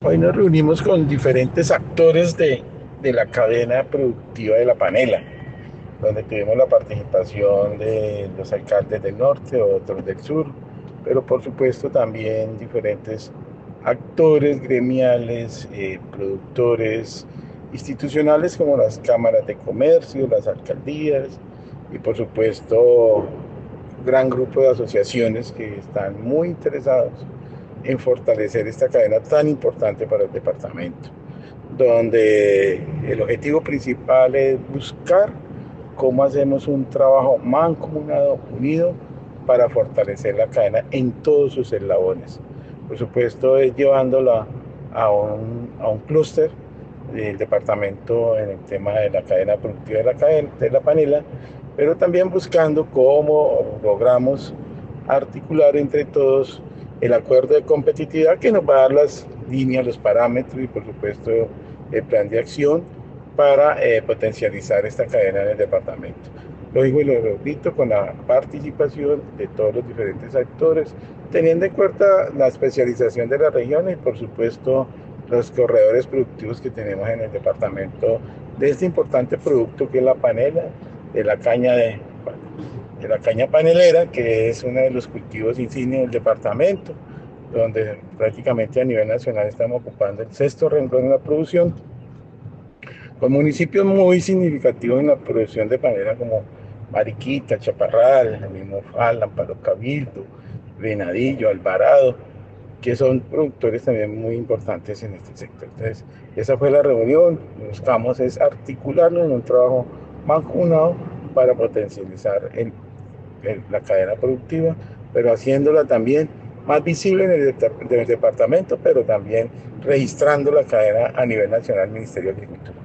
Hoy nos reunimos con diferentes actores de la cadena productiva de la panela, donde tuvimos la participación de los alcaldes del norte, otros del sur, pero por supuesto también diferentes actores gremiales, productores institucionales como las cámaras de comercio, las alcaldías y por supuesto un gran grupo de asociaciones que están muy interesados en fortalecer esta cadena tan importante para el departamento, donde el objetivo principal es buscar cómo hacemos un trabajo mancomunado, unido, para fortalecer la cadena en todos sus eslabones. Por supuesto, es llevándola a un clúster del departamento en el tema de la cadena productiva de la panela, pero también buscando cómo logramos articular entre todos el acuerdo de competitividad que nos va a dar las líneas, los parámetros y por supuesto el plan de acción para potencializar esta cadena en el departamento. Lo digo y lo repito, con la participación de todos los diferentes actores, teniendo en cuenta la especialización de la región y por supuesto los corredores productivos que tenemos en el departamento de este importante producto que es la panela, de la caña de la caña panelera, que es uno de los cultivos insignia del departamento, donde prácticamente a nivel nacional estamos ocupando el sexto renglón en la producción, con municipios muy significativos en la producción de panela como Mariquita, Chaparral, el mismo Falan, Palo Cabildo, Venadillo, Alvarado, que son productores también muy importantes en este sector. Entonces, esa fue la reunión, buscamos es articularnos en un trabajo mancomunado para potencializar la cadena productiva, pero haciéndola también más visible en el departamento, pero también registrando la cadena a nivel nacional, Ministerio de Agricultura.